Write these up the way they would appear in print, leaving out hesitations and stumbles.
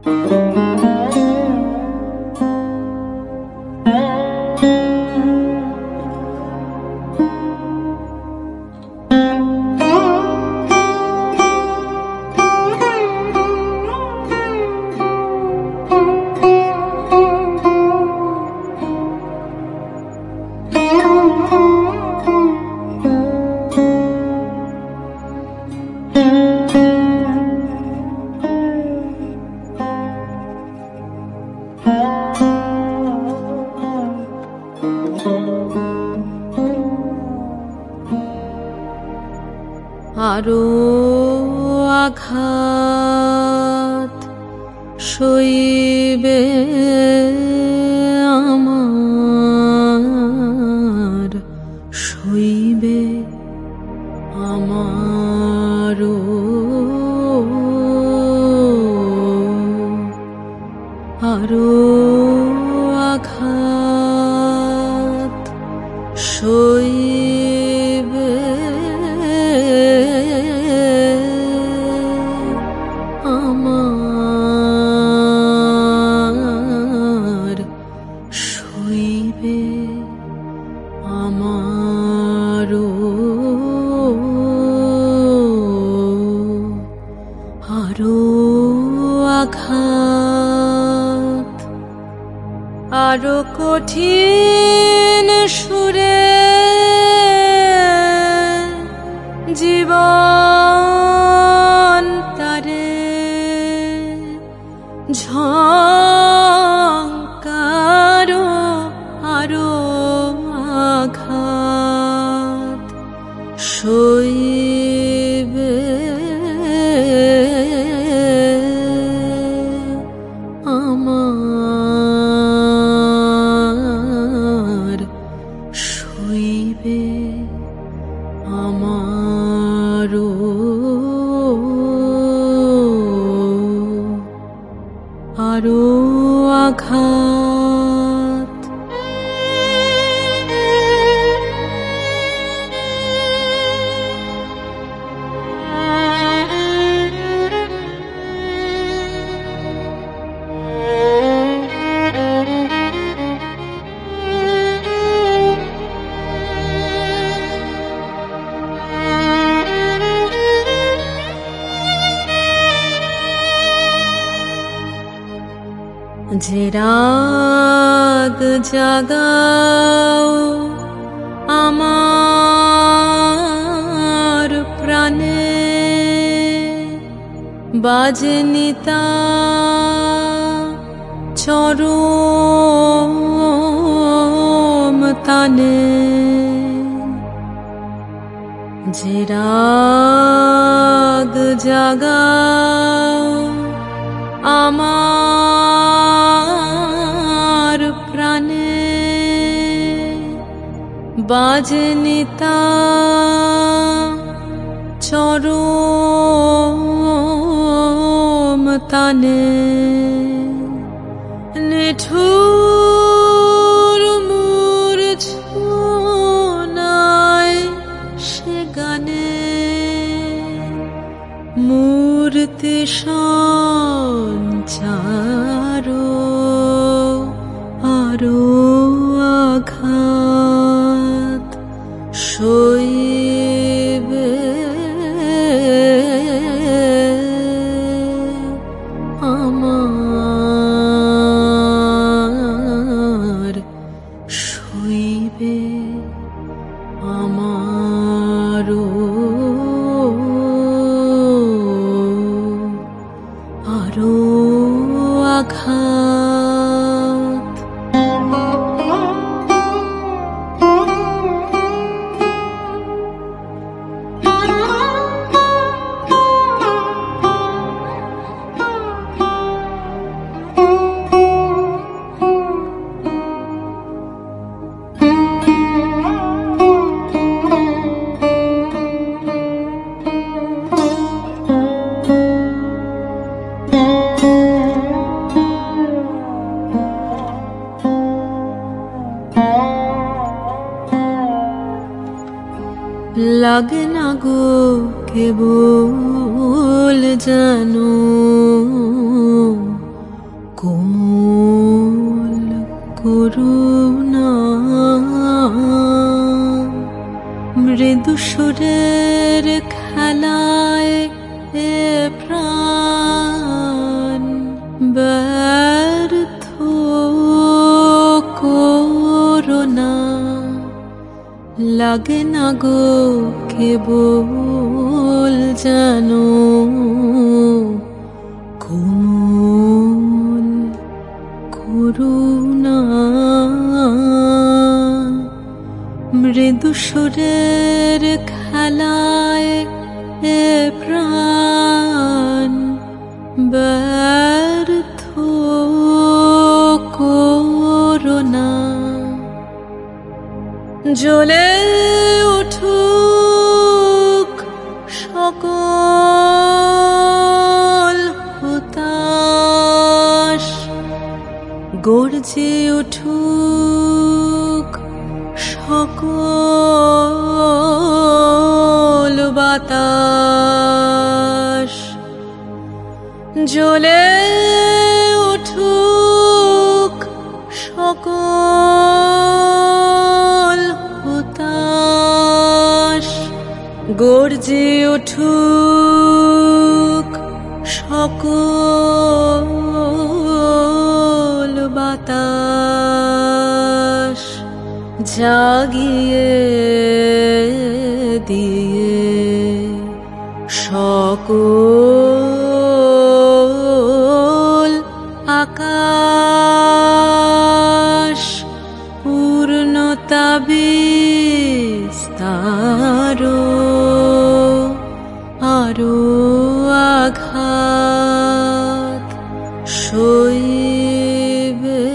আরো আঘাত সইবে আমার, সইবে আমারও আরো আঘাত সইবে আমার, সইবে আমারও আরো আঘাত। আরো কঠিন সুরে জীবন তারে ঝংকারো আরো আঘাত সইবে আমার, সইবে আমারও আরো আঘাত। যে রাগ জাগাও আমার প্রাণে, বাজেনি তা চরম তানে। যে রাগ জাগাও আমার প্রাণে, বাজেনি তা চরম তানে। নিঠুর মূর্ছনায় সে গানে মূর্তি সঞ্চারো আরো আঘাত সইবে আমার, সইবে আমারও আরো আঘাত। লাগে না গো কেবল জানো মৃদু সুরের খেলায় এ প্রাণ ব্যর্থ করোনা, লাগে না গো কেবল যেন কোমল করুণা। মৃদু সুরের খেলায় এ প্রাণ ব্যর্থ করোনা, জ্বলে উঠুক সকল হুতাশ, গর্জে উঠুক সকল বাতাস, জ্বলে উঠুক সকল হুতাশ, গর্জে উঠুক সকল বাতাস, জাগিয়ে দিয়ে সকল আকাশ, পূর্ণতা বিস্তার আরো আঘাত সইবে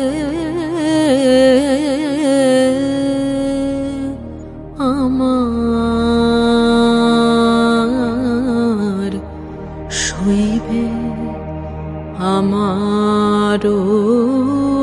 আমার, সইবে আমারও